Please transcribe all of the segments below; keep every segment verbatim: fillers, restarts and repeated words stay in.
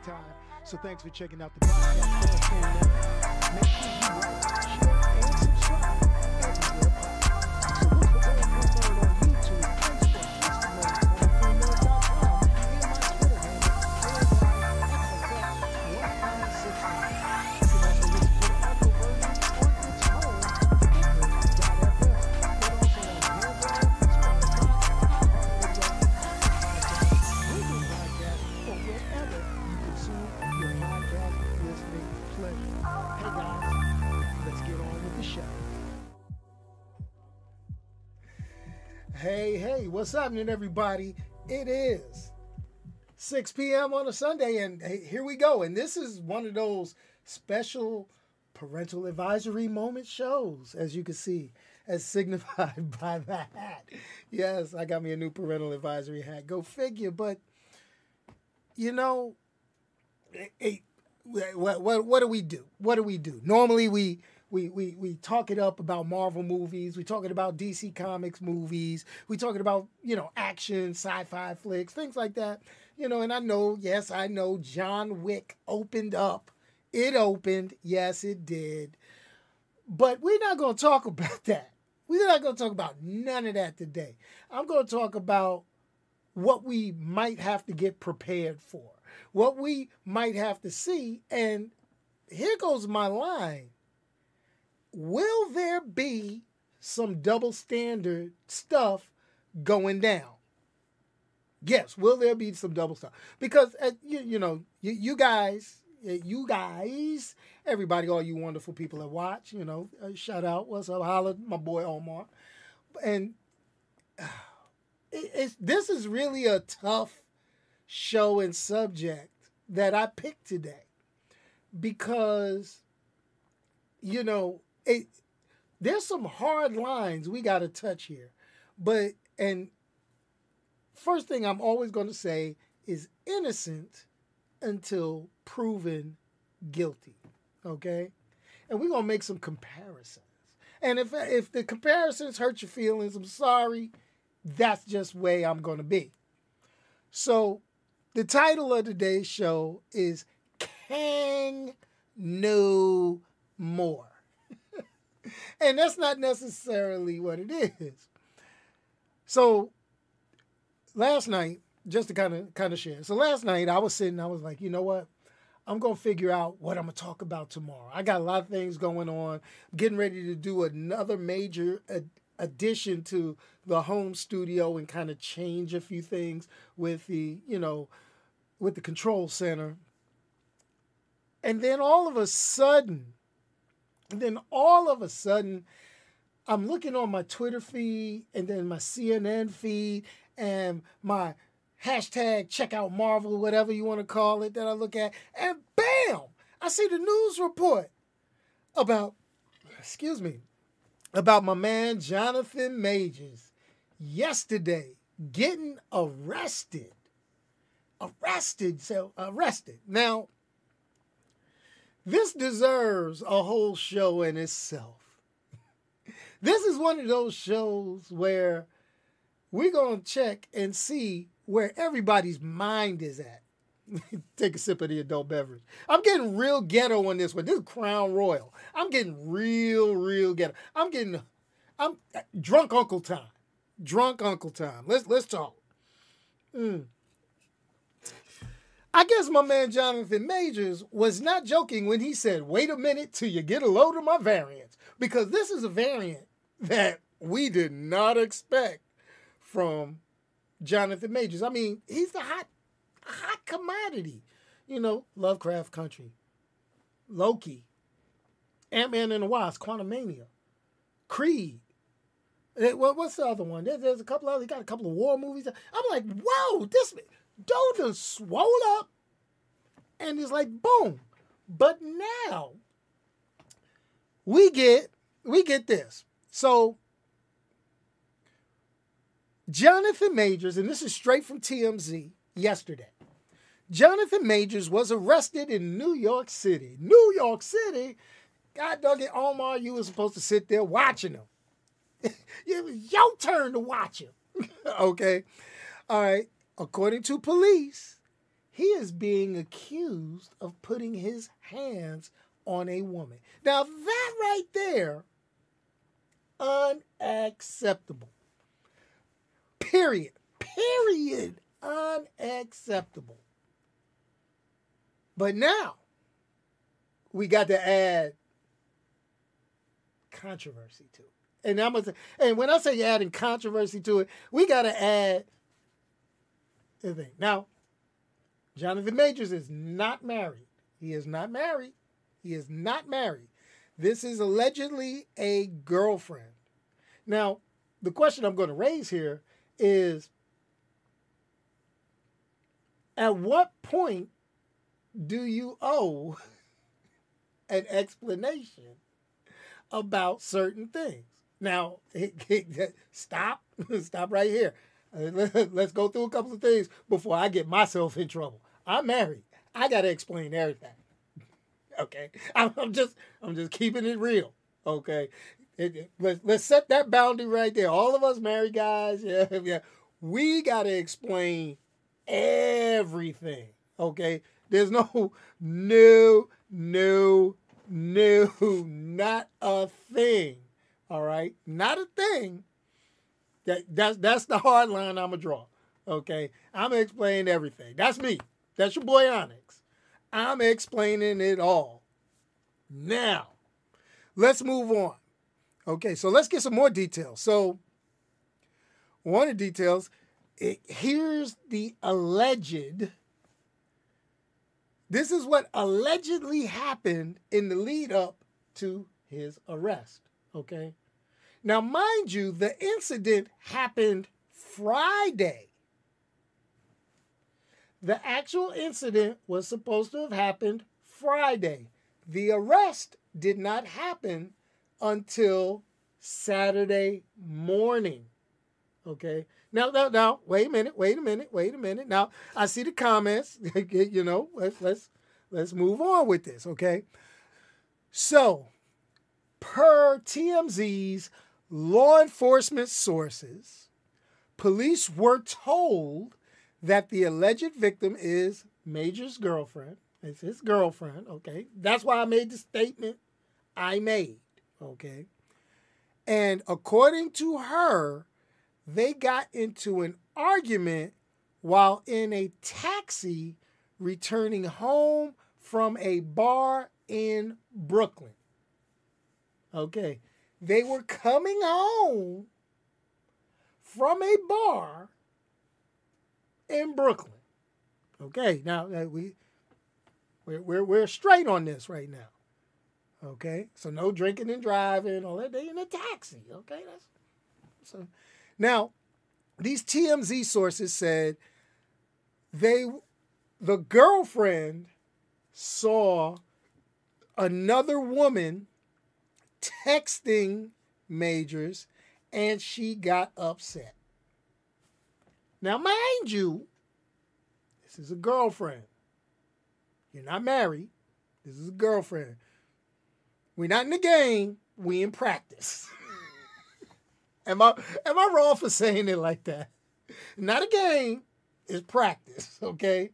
time. So thanks for checking out the podcast. Make sure you like, share, and subscribe everywhere possible. So look for more content on YouTube, Facebook, Instagram, on female dot com, and my Twitter handle, one nine six nine. You can also listen to the audio version on its own, anchor dot f m, but also on Pandora, Spotify, Google Podcasts, or wherever you consume your podcast listening pleasure. Hey guys, let's get on with the show. Hey, hey, what's happening, everybody? It is six p.m. on a Sunday, and hey, here we go. And this is one of those special parental advisory moment shows, as you can see, as signified by the hat. Yes, I got me a new parental advisory hat. Go figure. But, you know, hey, what, what, what do we do? What do we do? Normally, we... We, we we talk it up about Marvel movies. We talking about D C Comics movies. We talking about, you know, action, sci-fi flicks, things like that. You know, and I know, yes, I know John Wick opened up. It opened. Yes, it did. But we're not going to talk about that. We're not going to talk about none of that today. I'm going to talk about what we might have to get prepared for, what we might have to see. And here goes my line. Will there be some double standard stuff going down? Yes, will there be some double stuff? Because, uh, you, you know, you, you guys, you guys, everybody, all you wonderful people that watch, you know, uh, shout out, what's up, holla, my boy Omar. And uh, it, it's, this is really a tough show and subject that I picked today. Because, you know, It, there's some hard lines we got to touch here. But, and first thing I'm always going to say is innocent until proven guilty. Okay? And we're going to make some comparisons. And if, if the comparisons hurt your feelings, I'm sorry. That's just the way I'm going to be. So, the title of today's show is Kang No More. And that's not necessarily what it is. So last night, just to kind of kind of share. So last night I was sitting, I was like, you know what? I'm going to figure out what I'm going to talk about tomorrow. I got a lot of things going on. I'm getting ready to do another major ad- addition to the home studio and kind of change a few things with the, you know, with the control center. And then all of a sudden, And then all of a sudden, I'm looking on my Twitter feed and then my C N N feed and my hashtag check out Marvel, whatever you want to call it, that I look at. And bam, I see the news report about, excuse me, about my man Jonathan Majors yesterday getting arrested. Arrested, so arrested. Now, this deserves a whole show in itself. This is one of those shows where we're going to check and see where everybody's mind is at. Take a sip of the adult beverage. I'm getting real ghetto on this one. This is Crown Royal. I'm getting real, real ghetto. I'm getting, I'm drunk uncle time. Drunk uncle time. Let's, let's talk. Mm. I guess my man Jonathan Majors was not joking when he said, wait a minute till you get a load of my variants. Because this is a variant that we did not expect from Jonathan Majors. I mean, he's the hot, hot commodity. You know, Lovecraft Country, Loki, Ant-Man and the Wasp, Quantumania, Creed. What's the other one? There's a couple other, he got a couple of war movies. I'm like, whoa, this... Dude done swole up and it's like boom. But now we get we get this. So Jonathan Majors, and this is straight from T M Z yesterday. Jonathan Majors was arrested in New York City. New York City? God dog it, Omar, you were supposed to sit there watching him. It was your turn to watch him. Okay. All right. According to police, he is being accused of putting his hands on a woman. Now, that right there, unacceptable. Period. Period. Unacceptable. But now, we got to add controversy to it. And I'm gonna say, and when I say adding controversy to it, we got to add the thing. Now, Jonathan Majors is not married. He is not married. He is not married. This is allegedly a girlfriend. Now, the question I'm going to raise here is, at what point do you owe an explanation about certain things? Now, stop. Stop right here. Let's go through a couple of things before I get myself in trouble. I'm married. I got to explain everything. Okay, I'm just, I'm just keeping it real. Okay, it, it, let's let's set that boundary right there. All of us married guys, yeah, yeah, we gotta explain everything. Okay, there's no, no, no, no, not a thing. All right, not a thing. That that's that's the hard line I'm gonna draw. Okay, I'm gonna explain everything. That's me. That's your boy Onyx. I'm explaining it all. Now, let's move on. Okay, so let's get some more details. So, one of the details, it, here's the alleged, this is what allegedly happened in the lead up to his arrest. Okay, now mind you, the incident happened Friday. The actual incident was supposed to have happened Friday. The arrest did not happen until Saturday morning. Okay. Now, now, now, wait a minute, wait a minute, wait a minute. Now, I see the comments. You know, let's let's let's move on with this. Okay. So, per T M Z's law enforcement sources, police were told that the alleged victim is Major's girlfriend. It's his girlfriend, okay? That's why I made the statement I made, okay? And according to her, they got into an argument while in a taxi returning home from a bar in Brooklyn. Okay. They were coming home from a bar in Brooklyn. Okay, now we we're, we're we're straight on this right now. Okay, so no drinking and driving, all that. They in a taxi. Okay, that's so. Now, these T M Z sources said they the girlfriend saw another woman texting Majors, and she got upset. Now, mind you, this is a girlfriend. You're not married. This is a girlfriend. We're not in the game. We in practice. am I am I wrong for saying it like that? Not a game. It's practice. Okay.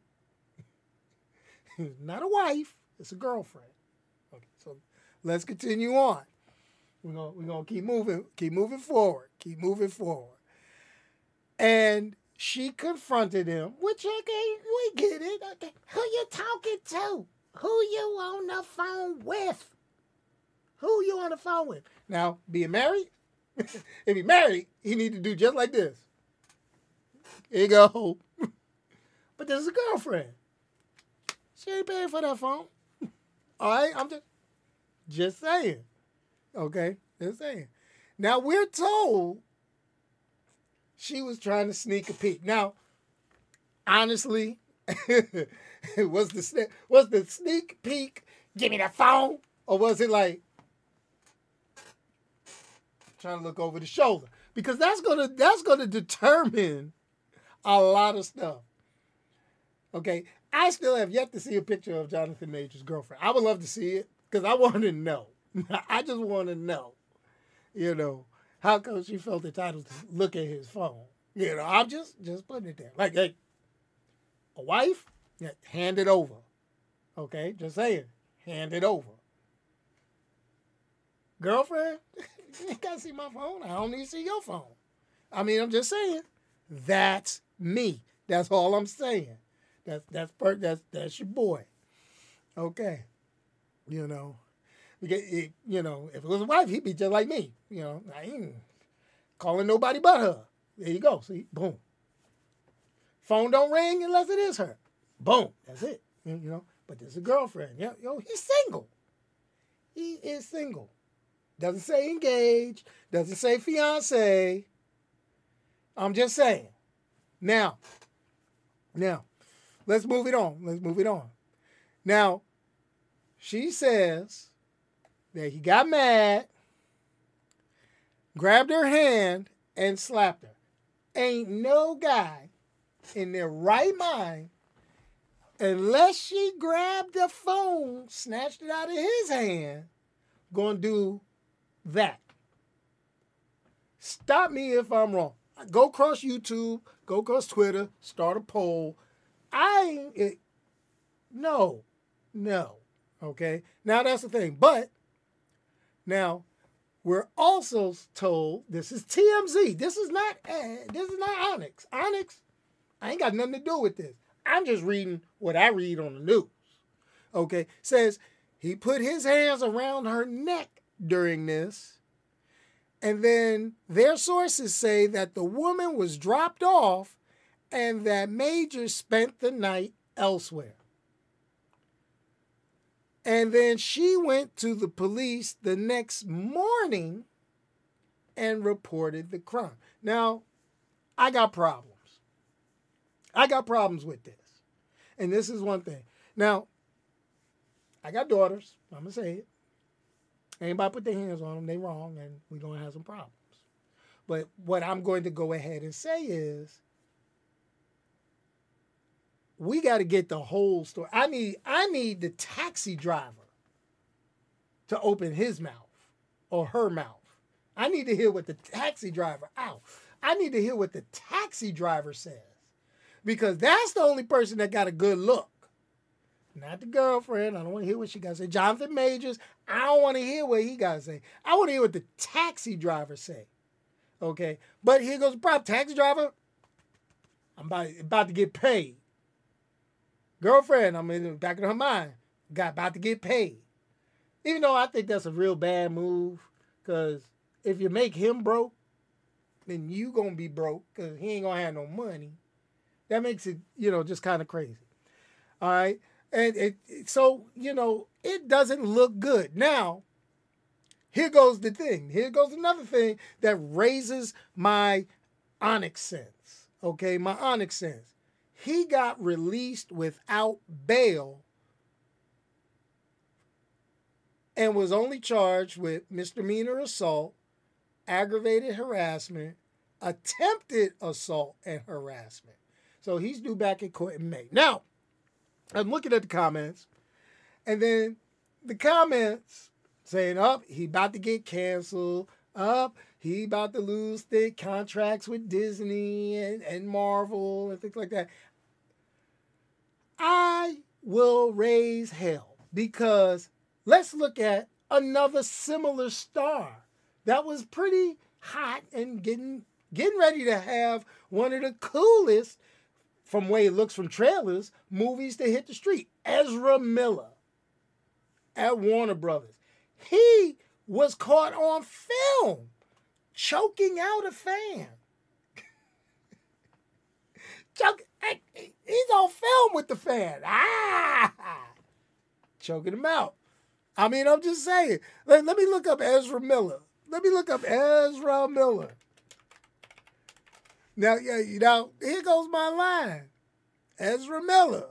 Not a wife. It's a girlfriend. Okay. So let's continue on. We're gonna we're gonna keep moving. Keep moving forward. Keep moving forward. And she confronted him, which, okay, we get it. Okay. Who you talking to? Who you on the phone with? Who you on the phone with? Now, being married, if you're married, you need to do just like this. Here you go. But this is a girlfriend. She ain't paying for that phone. All right? I'm just, just saying. Okay? Just saying. Now, we're told she was trying to sneak a peek. Now, honestly, was the was the sneak peek, give me the phone? Or was it like trying to look over the shoulder? Because that's gonna that's gonna determine a lot of stuff. Okay. I still have yet to see a picture of Jonathan Major's girlfriend. I would love to see it because I want to know. I just want to know, you know, how come she felt entitled to look at his phone? You know, I'm just just putting it there. Like, hey, a wife? Yeah, hand it over. Okay, just saying. Hand it over. Girlfriend, you ain't gotta see my phone. I don't need to see your phone. I mean, I'm just saying. That's me. That's all I'm saying. That's that's per, that's that's your boy. Okay. You know. It, you know, if it was a wife, he'd be just like me. You know, I ain't calling nobody but her. There you go. See, boom. Phone don't ring unless it is her. Boom. That's it. You know, but there's a girlfriend. Yo, yo, he's single. He is single. Doesn't say engaged. Doesn't say fiance. I'm just saying. Now, now, let's move it on. Let's move it on. Now, she says that he got mad, grabbed her hand, and slapped her. Ain't no guy in their right mind, unless she grabbed the phone, snatched it out of his hand, gonna do that. Stop me if I'm wrong. Go across YouTube, go across Twitter, start a poll. I it, no, no. Okay. Now that's the thing. But now we're also told this is T M Z. This is not uh, this is not Onyx. Onyx, I ain't got nothing to do with this. I'm just reading what I read on the news. Okay. Says he put his hands around her neck during this. And then their sources say that the woman was dropped off and that Major spent the night elsewhere. And then she went to the police the next morning and reported the crime. Now, I got problems. I got problems with this. And this is one thing. Now, I got daughters. I'm going to say it. Anybody put their hands on them, they wrong, and we're going to have some problems. But what I'm going to go ahead and say is, we got to get the whole story. I need, I need the taxi driver to open his mouth or her mouth. I need to hear what the taxi driver, ow, I need to hear what the taxi driver says. Because that's the only person that got a good look. Not the girlfriend. I don't want to hear what she got to say. Jonathan Majors, I don't want to hear what he got to say. I want to hear what the taxi driver say. Okay? But here goes the problem. Taxi driver, I'm about, about to get paid. Girlfriend, I'm in the back of her mind, got about to get paid. Even though I think that's a real bad move, because if you make him broke, then you going to be broke because he ain't going to have no money. That makes it, you know, just kind of crazy. All right? And it, so, you know, it doesn't look good. Now, here goes the thing. Here goes another thing that raises my Onyx sense. Okay, my Onyx sense. He got released without bail and was only charged with misdemeanor assault, aggravated harassment, attempted assault, and harassment. So he's due back in court in May. Now, I'm looking at the comments, and then the comments saying, up, oh, he about to get canceled, up, oh, he about to lose thick contracts with Disney and, and Marvel and things like that. I will raise hell because let's look at another similar star that was pretty hot and getting getting ready to have one of the coolest, from the way it looks from trailers, movies to hit the street. Ezra Miller at Warner Brothers. He was caught on film choking out a fan. Choke, he's on film with the fan. Ah! Choking him out. I mean, I'm just saying. Let, let me look up Ezra Miller. Let me look up Ezra Miller. Now, yeah, you know, here goes my line. Ezra Miller.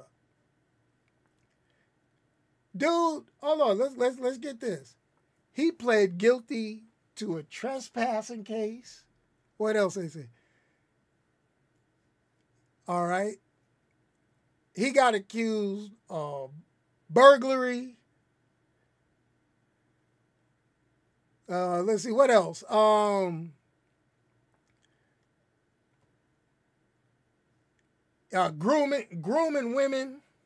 Dude, hold on, let's let's let's get this. He pled guilty to a trespassing case. What else is it? All right. He got accused of burglary. Uh, let's see, what else? Um Uh, grooming, grooming women,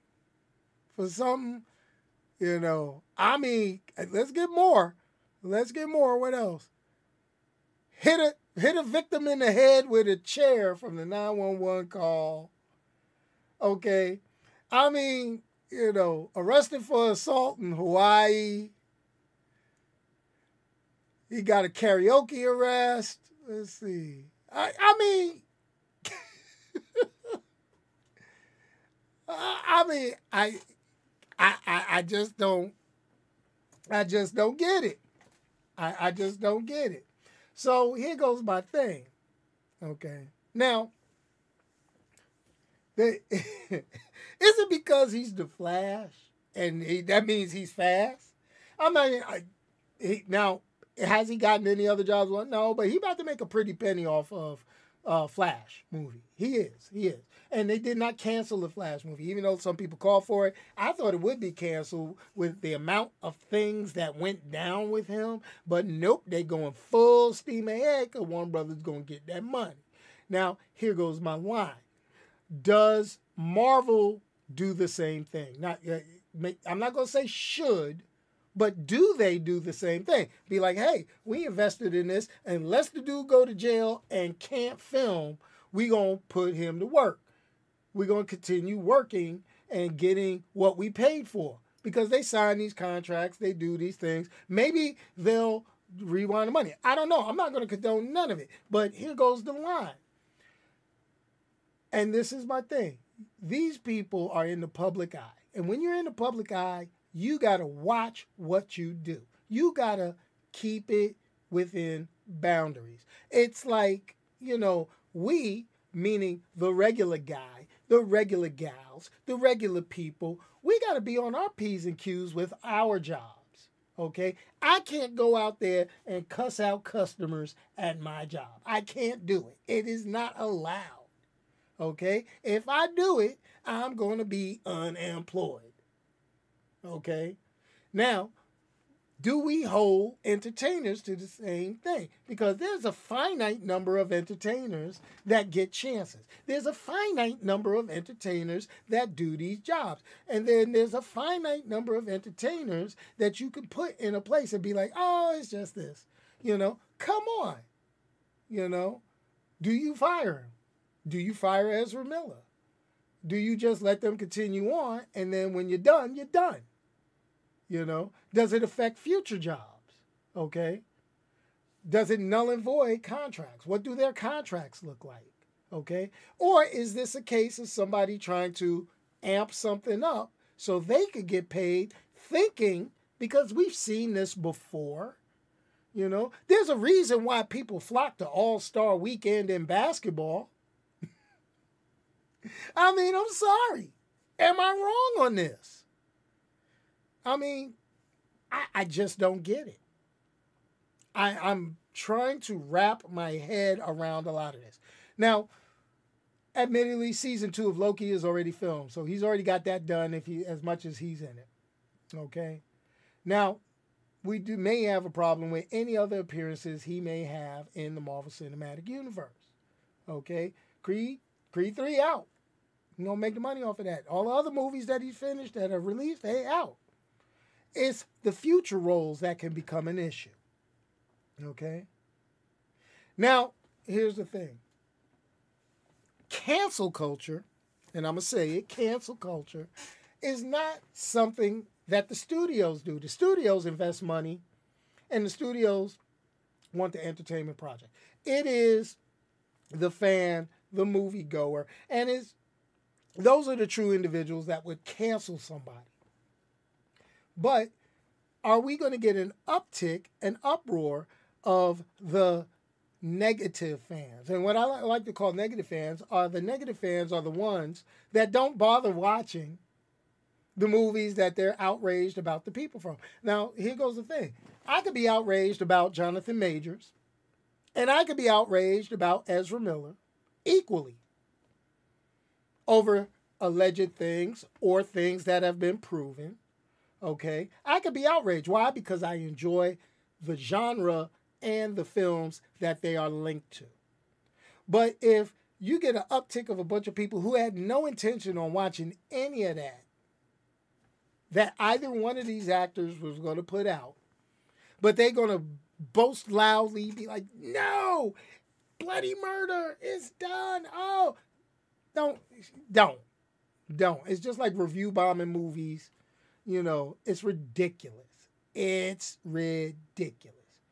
for something, you know. I mean, let's get more. Let's get more. What else? Hit a hit a victim in the head with a chair from the nine one one call. Okay. I mean, you know, arrested for assault in Hawaii. He got a karaoke arrest. Let's see. I I mean I mean I I I I just don't I just don't get it. I, I just don't get it. So here goes my thing. Okay. Now, they, is it because he's the Flash and he, that means he's fast? I mean, I, he, now, has he gotten any other jobs? Well, no, but he about to make a pretty penny off of uh, Flash movie. He is. He is. And they did not cancel the Flash movie, even though some people called for it. I thought it would be canceled with the amount of things that went down with him. But nope, they going full steam ahead because Warner Brothers going to get that money. Now, here goes my line. Does Marvel do the same thing? Not, I'm not going to say should, but do they do the same thing? Be like, hey, we invested in this, and unless the dude go to jail and can't film, we going to put him to work. We're going to continue working and getting what we paid for because they sign these contracts, they do these things. Maybe they'll rewind the money. I don't know. I'm not going to condone none of it. But here goes the line. And this is my thing. These people are in the public eye. And when you're in the public eye, you got to watch what you do. You got to keep it within boundaries. It's like, you know, we, meaning the regular guy, the regular gals, the regular people, we got to be on our P's and Q's with our jobs, okay? I can't go out there and cuss out customers at my job. I can't do it. It is not allowed, okay? If I do it, I'm going to be unemployed, okay? Now, do we hold entertainers to the same thing? Because there's a finite number of entertainers that get chances. There's a finite number of entertainers that do these jobs. And then there's a finite number of entertainers that you can put in a place and be like, oh, it's just this. You know, come on. You know, do you fire him? Do you fire Ezra Miller? Do you just let them continue on and then when you're done, you're done? You know, does it affect future jobs? Okay. Does it null and void contracts? What do their contracts look like? Okay. Or is this a case of somebody trying to amp something up so they could get paid thinking, because we've seen this before, you know, there's a reason why people flock to All-Star Weekend in basketball. I mean, I'm sorry. Am I wrong on this? I mean, I, I just don't get it. I, I'm trying to wrap my head around a lot of this. Now, admittedly, season two of Loki is already filmed, so he's already got that done if he as much as he's in it. Okay? Now, we do, may have a problem with any other appearances he may have in the Marvel Cinematic Universe. Okay? Creed, Creed three out. He's going to make the money off of that. All the other movies that he's finished that are released, they out. It's the future roles that can become an issue. Okay? Now, here's the thing. Cancel culture, and I'm going to say it, cancel culture, is not something that the studios do. The studios invest money, and the studios want the entertainment project. It is the fan, the moviegoer, and it's, those are the true individuals that would cancel somebody. But are we going to get an uptick, an uproar of the negative fans? And what I like to call negative fans are the negative fans are the ones that don't bother watching the movies that they're outraged about the people from. Now, here goes the thing. I could be outraged about Jonathan Majors, and I could be outraged about Ezra Miller equally over alleged things or things that have been proven. Okay, I could be outraged. Why? Because I enjoy the genre and the films that they are linked to. But if you get an uptick of a bunch of people who had no intention on watching any of that, that either one of these actors was going to put out, but they're going to boast loudly, be like, no, bloody murder is done. Oh, don't, don't, don't. It's just like review bombing movies. You know, it's ridiculous. It's ridiculous.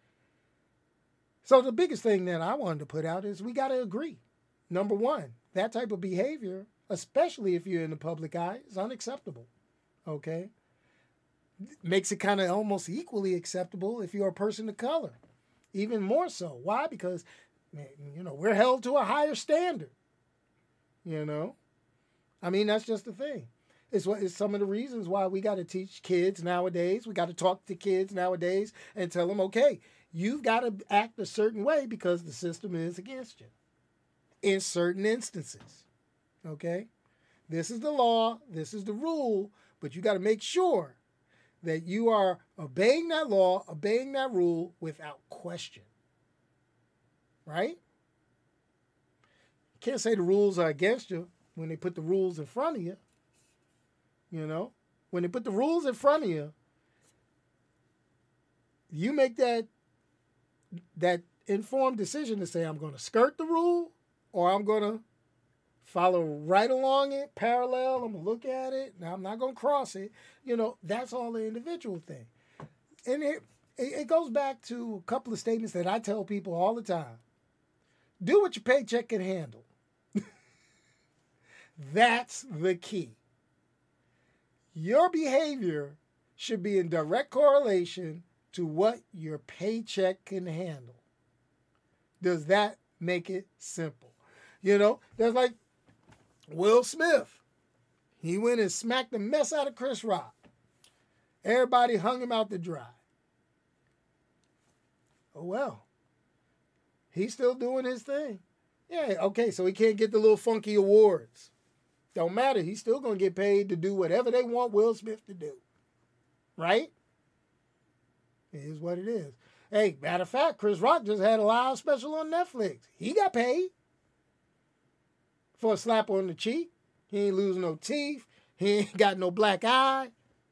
So the biggest thing that I wanted to put out is we got to agree. Number one, that type of behavior, especially if you're in the public eye, is unacceptable. Okay? Makes it kind of almost equally acceptable if you're a person of color. Even more so. Why? Because, you know, we're held to a higher standard. You know? I mean, that's just the thing. It's, what, it's some of the reasons why we got to teach kids nowadays. We got to talk to kids nowadays and tell them, okay, you've got to act a certain way because the system is against you. In certain instances. Okay? This is the law. This is the rule. But you got to make sure that you are obeying that law, obeying that rule without question. Right? You can't say the rules are against you when they put the rules in front of you. You know? When they put the rules in front of you, you make that, that informed decision to say, I'm going to skirt the rule or I'm going to follow right along it, parallel. I'm going to look at it. Now, I'm not going to cross it. You know, that's all the individual thing. And it, it goes back to a couple of statements that I tell people all the time. Do what your paycheck can handle. That's the key. Your behavior should be in direct correlation to what your paycheck can handle. Does that make it simple? You know, there's like Will Smith. He went and smacked the mess out of Chris Rock. Everybody hung him out to dry. Oh, well. He's still doing his thing. Yeah, okay, so he can't get the little funky awards. Don't matter. He's still going to get paid to do whatever they want Will Smith to do. Right? It is what it is. Hey, matter of fact, Chris Rock just had a live special on Netflix. He got paid for a slap on the cheek. He ain't losing no teeth. He ain't got no black eye.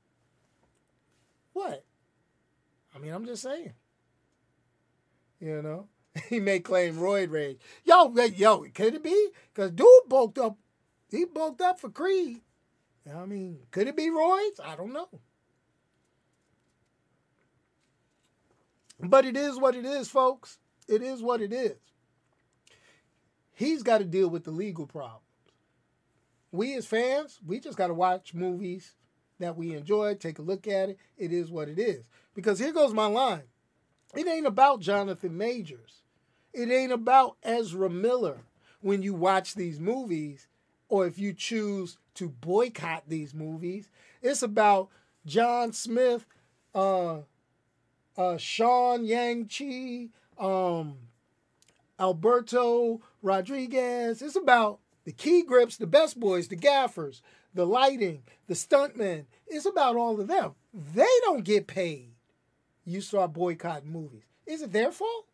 What? I mean, I'm just saying. You know? He may claim roid rage. Yo, yo, could it be? Because dude bulked up. He bulked up for Creed. I mean, could it be roids? I don't know. But it is what it is, folks. It is what it is. He's got to deal with the legal problems. We as fans, we just got to watch movies that we enjoy, take a look at it. It is what it is. Because here goes my line. It ain't about Jonathan Majors. It ain't about Ezra Miller when you watch these movies or if you choose to boycott these movies. It's about John Smith, uh, uh, Sean Yang-Chi, um, Alberto Rodriguez. It's about the key grips, the best boys, the gaffers, the lighting, the stuntmen. It's about all of them. They don't get paid. You start boycotting movies. Is it their fault?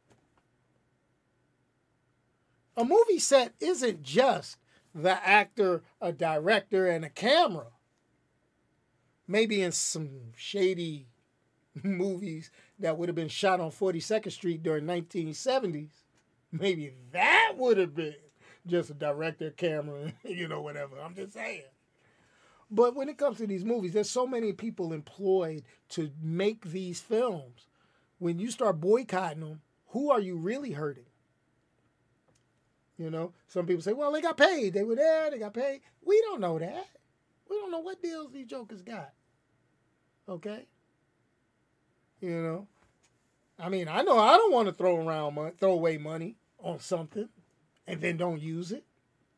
A movie set isn't just the actor, a director, and a camera. Maybe in some shady movies that would have been shot on forty-second Street during nineteen seventies, maybe that would have been just a director, camera, you know, whatever. I'm just saying. But when it comes to these movies, there's so many people employed to make these films. When you start boycotting them, who are you really hurting? You know, some people say, well, they got paid. They were there. They got paid. We don't know that. We don't know what deals these jokers got. Okay? You know? I mean, I know I don't want to throw around money, throw away money on something and then don't use it.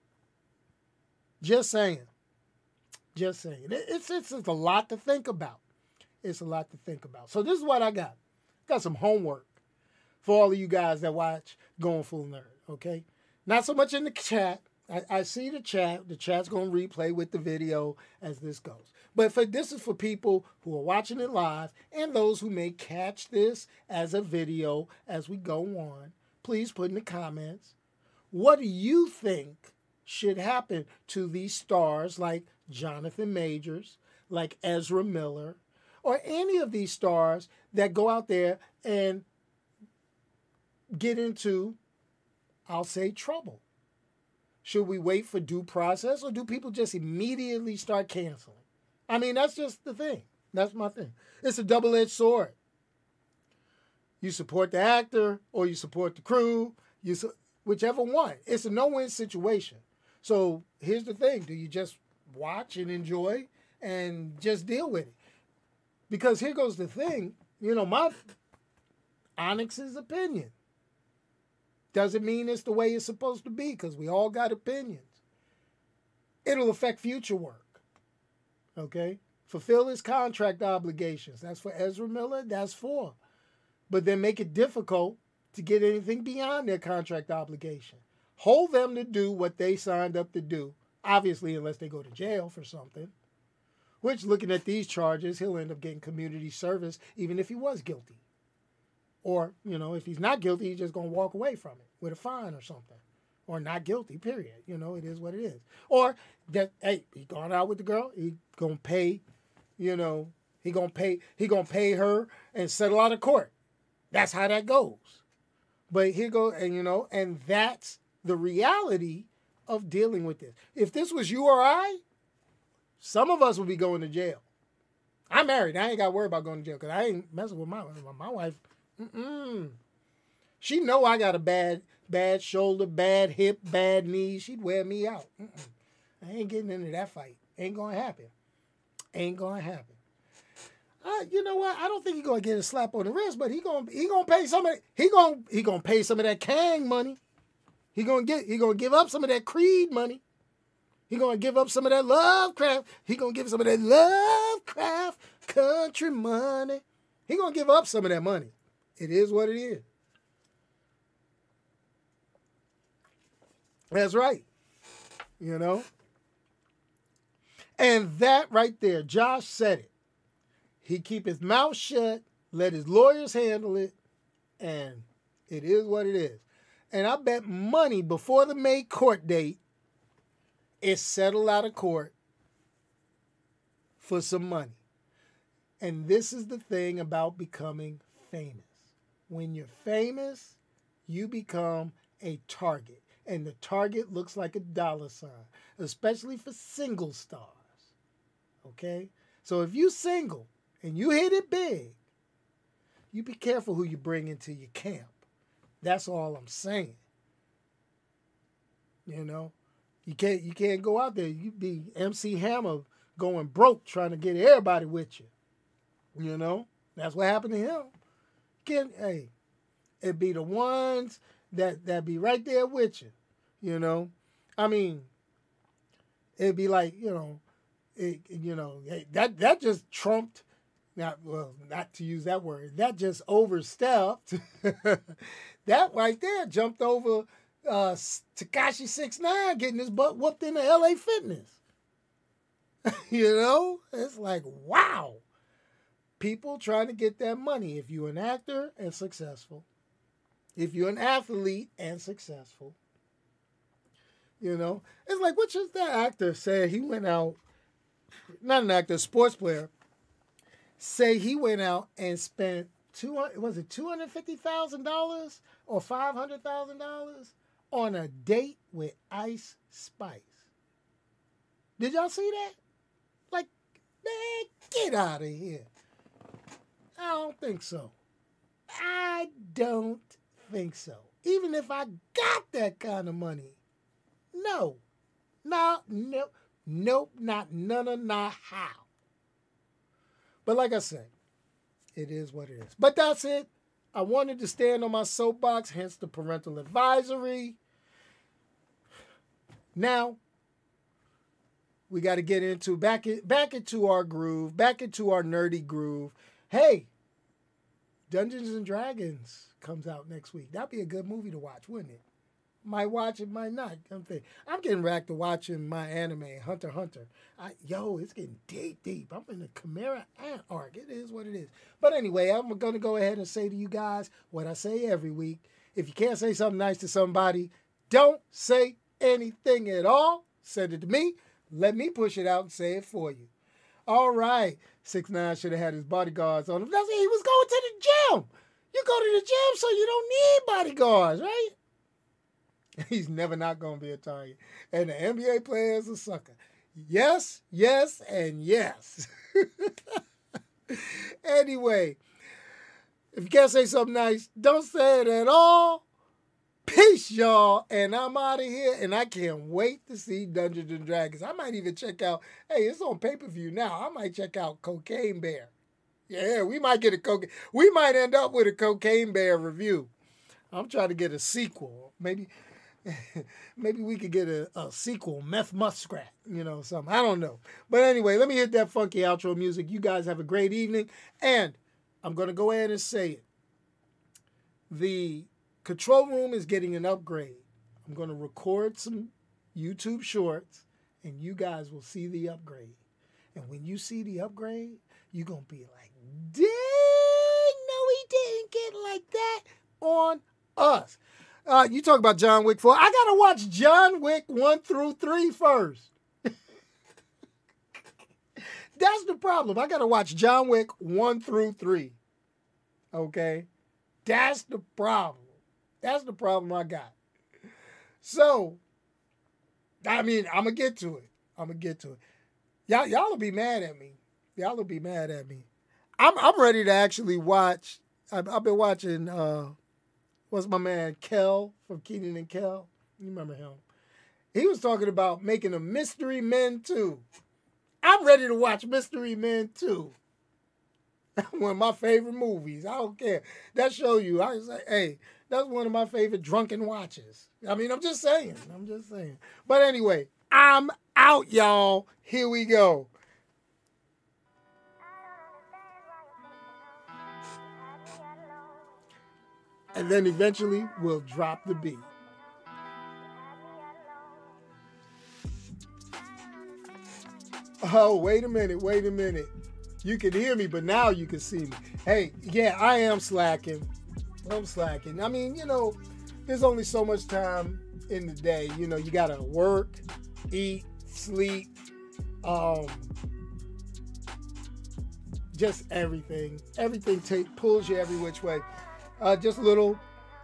Just saying. Just saying. It's, it's, it's a lot to think about. It's a lot to think about. So this is what I got. Got some homework for all of you guys that watch Going Full Nerd, okay? Not so much in the chat. I, I see the chat. The chat's going to replay with the video as this goes. But for this is for people who are watching it live and those who may catch this as a video as we go on. Please put in the comments, what do you think should happen to these stars like Jonathan Majors, like Ezra Miller, or any of these stars that go out there and get into, I'll say, trouble? Should we wait for due process, or do people just immediately start canceling? I mean, that's just the thing. That's my thing. It's a double-edged sword. You support the actor or you support the crew, you su- whichever one. It's a no-win situation. So here's the thing. Do you just watch and enjoy and just deal with it? Because here goes the thing. You know, my Onyx's opinion doesn't mean it's the way it's supposed to be, because we all got opinions. It'll affect future work. Okay? Fulfill his contract obligations. That's for Ezra Miller. That's for. But then make it difficult to get anything beyond their contract obligation. Hold them to do what they signed up to do. Obviously, unless they go to jail for something. Which, looking at these charges, he'll end up getting community service even if he was guilty. Or, you know, if he's not guilty, he's just going to walk away from it with a fine or something. Or not guilty, period. You know, it is what it is. Or, that, hey, he gone out with the girl, he going to pay, you know, he going to pay, he going to pay her and settle out of court. That's how that goes. But here goes, and you know, and that's the reality of dealing with this. If this was you or I, some of us would be going to jail. I'm married. I ain't got to worry about going to jail because I ain't messing with my my wife. Mm-mm. She know I got a bad bad shoulder, bad hip, bad knee. She'd wear me out. Mm-mm. I ain't getting into that fight. Ain't gonna happen. Ain't gonna happen. Uh, you know what? I don't think he's gonna get a slap on the wrist, but he gonna he gonna pay some of he gonna he gonna pay some of that Kang money. He gonna get he gonna give up some of that Creed money. He gonna give up some of that Lovecraft. He gonna give some of that Lovecraft country money. He gonna give up some of that money. It is what it is. That's right. You know? And that right there, Josh said it. He keep his mouth shut, let his lawyers handle it, and it is what it is. And I bet money before the May court date, it's settled out of court for some money. And this is the thing about becoming famous. When you're famous, you become a target. And the target looks like a dollar sign, especially for single stars. Okay? So if you single and you hit it big, you be careful who you bring into your camp. That's all I'm saying. You know? You can't you can't go out there. You be M C Hammer going broke trying to get everybody with you. You know? That's what happened to him. Can hey, it be the ones that that be right there with you. You know? I mean, it'd be like, you know, it, you know, that that just trumped, not well, not to use that word, that just overstepped. That right there jumped over uh, Tekashi six nine getting his butt whooped in the L A Fitness. You know? It's like, wow. People trying to get that money. If you're an actor and successful, if you're an athlete and successful, you know? It's like, what just that actor said? He went out, not an actor, a sports player, say he went out and spent two hundred, was it two hundred fifty thousand dollars or five hundred thousand dollars on a date with Ice Spice. Did y'all see that? Like, man, get out of here. I don't think so. I don't think so. Even if I got that kind of money. No. No, no, nope, not none of not how. But like I said, it is what it is. But that's it. I wanted to stand on my soapbox, hence the parental advisory. Now, we got to get into, back, in, back into our groove, back into our nerdy groove. Hey, Dungeons and Dragons comes out next week. That'd be a good movie to watch, wouldn't it? Might watch it, might not. I'm, thinking, I'm getting back to watching my anime, Hunter x Hunter. I, yo, it's getting deep, deep. I'm in the Chimera Ant arc. It is what it is. But anyway, I'm going to go ahead and say to you guys what I say every week. If you can't say something nice to somebody, don't say anything at all. Send it to me. Let me push it out and say it for you. All right. six nine should have had his bodyguards on him. That's it. He was going to the gym. You go to the gym so you don't need bodyguards, right? He's never not going to be a target. And the N B A player is a sucker. Yes, yes, and yes. Anyway, if you can't say something nice, don't say it at all. Peace, y'all. And I'm out of here. And I can't wait to see Dungeons and Dragons. I might even check out, hey, it's on pay-per-view now. I might check out Cocaine Bear. Yeah, we might get a cocaine. We might end up with a Cocaine Bear review. I'm trying to get a sequel. Maybe maybe we could get a, a sequel, Meth Muskrat, you know, something. I don't know. But anyway, let me hit that funky outro music. You guys have a great evening. And I'm going to go ahead and say it. The control room is getting an upgrade. I'm going to record some YouTube shorts, and you guys will see the upgrade. And when you see the upgrade, you're going to be like, dang, no, he didn't get like that on us. Uh, you talk about John Wick four. I got to watch John Wick one through three first. That's the problem. I got to watch John Wick one through three. Okay? That's the problem. That's the problem I got. So, I mean, I'm going to get to it. I'm going to get to it. Y'all, y'all will be mad at me. Y'all will be mad at me. I'm I'm ready to actually watch. I've, I've been watching, uh, what's my man, Kel from Kenan and Kel? You remember him. He was talking about making a Mystery Men two. I'm ready to watch Mystery Men two. One of my favorite movies. I don't care. That show you. I say, hey, that's one of my favorite drunken watches. I mean, I'm just saying. I'm just saying. But anyway, I'm out, y'all. Here we go. And then eventually we'll drop the beat. Oh, wait a minute, wait a minute. You can hear me, but now you can see me. Hey, yeah, I am slacking. I'm slacking. I mean, you know, there's only so much time in the day. You know, you got to work, eat, sleep, um, just everything. Everything t- pulls you every which way. Uh, just a little.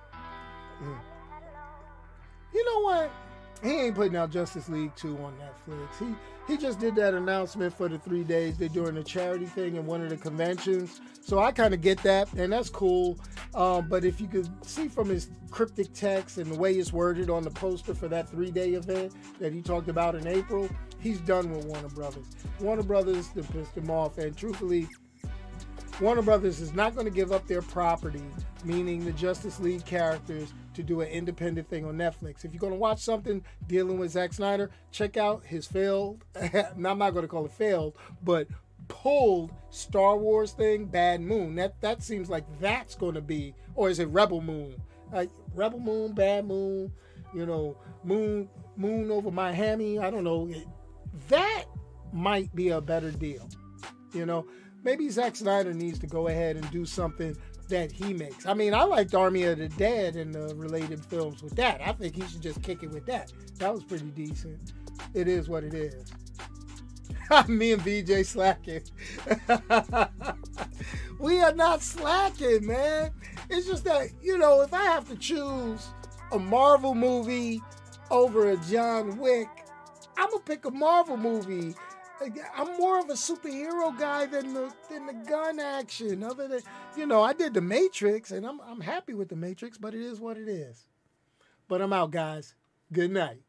You know what? He ain't putting out Justice League two on Netflix. He he just did that announcement for the three days they're doing a charity thing in one of the conventions. So I kind of get that, and that's cool. Um, but if you could see from his cryptic text and the way it's worded on the poster for that three-day event that he talked about in April, he's done with Warner Brothers. Warner Brothers that pissed him off, and truthfully, Warner Brothers is not going to give up their property, meaning the Justice League characters, to do an independent thing on Netflix. If you're going to watch something dealing with Zack Snyder, check out his failed, now I'm not going to call it failed, but pulled Star Wars thing, Bad Moon. That that seems like that's going to be, or is it Rebel Moon? Like Rebel Moon, Bad Moon, you know, Moon, Moon over Miami. I don't know. That might be a better deal, you know. Maybe Zack Snyder needs to go ahead and do something that he makes. I mean, I liked Army of the Dead and the related films with that. I think he should just kick it with that. That was pretty decent. It is what it is. Me and V J slacking. We are not slacking, man. It's just that, you know, if I have to choose a Marvel movie over a John Wick, I'm going to pick a Marvel movie. I'm more of a superhero guy than the than the gun action. Other than, you know, I did The Matrix, and I'm I'm happy with The Matrix, but it is what it is. But I'm out, guys. Good night.